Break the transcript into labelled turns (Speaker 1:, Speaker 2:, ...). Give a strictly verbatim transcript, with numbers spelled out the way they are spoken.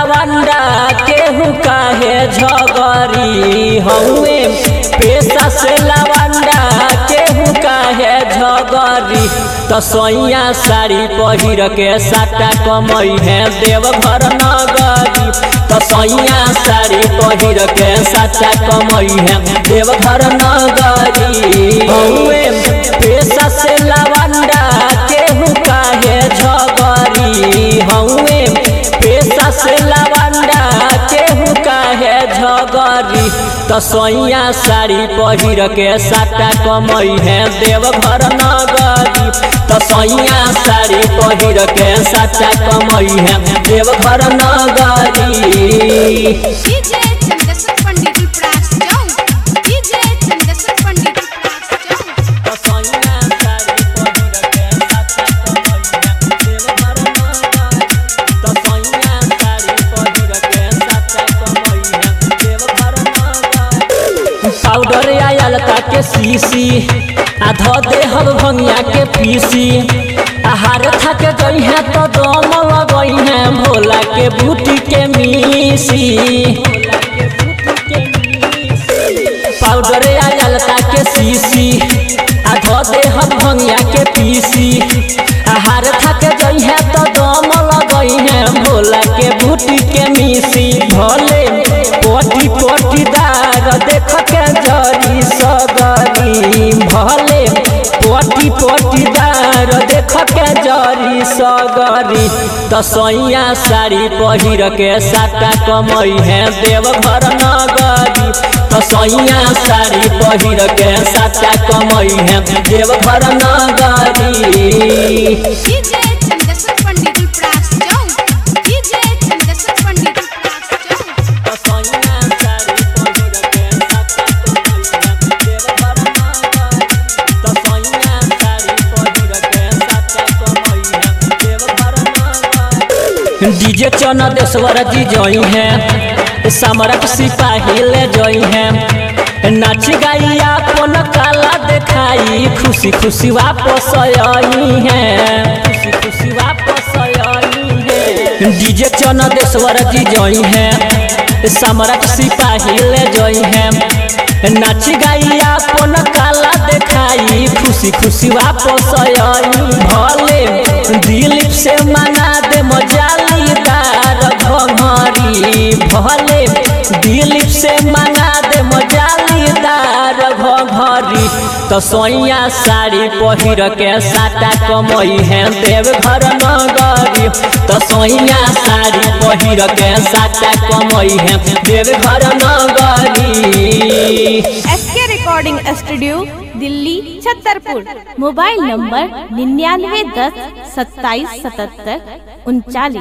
Speaker 1: लवंडा केहू काहे झगरी हउए पेशा से लवंडा केहू काहे झगरी तो सैया साड़ी पहिर के साटा कमई है देवघर नगरी तो सैया साड़ी पहिर के साटा कमई है देवघर नगरी हउए पेशा से लवंडा केहू काहे झगरी हउए पेशा से लवंडा केहू काहे झगरी तो सैया साड़ी पहिर के साटा कमई है देवघर नगरी तो सैया साड़ी पहिर के साटा कमई है देवघर नगरी। पाउडर आयल के सीसी आ धो दे हम भंगिया के पीसी आहार थक गई है तो दम लगई है भोला के बूटी के मीसी पाउडर आयल के सीसी आ धो दे हम भंगिया के पीसी आहार थक गई है तो दम लगई है भोला के बूटी के मीसी भोले पोटी पोटी दाग देख के जरी सगरी भले पोटी पोटी दाग देख के जरी सगरी तो सैया साड़ी पहिर के साटा कमई है देवघर नगरी तो सैया साड़ी पहिर के साटा कमई है देवघर नगरी। डीजे चनदेश्वर जी जोई है समरक सिपाही ले जोई है नाच गाई अपन काला दिखाई खुशी खुशी वापस आई है खुशी खुशी वापस आई है डीजे चनदेश्वर जी जोई है समरक सिपाही ले जोई है नाच गाई अपन काला दिखाई खुशी खुशी वापस आई भले दिलीप से मना दे मजालीदार घघरी भले दिलीप से मना दे मजालीदार घघरी तो सैया साड़ी पहिर के साटा कमई है देवघर नगरी तो सैया साड़ी पहिर के साटा कमई है देवघर नगरी।
Speaker 2: SK recording studio Delhi Chhatarpur. Mobile number निन्यानवे दस सत्ताईस सतहत्तर उनचालीस।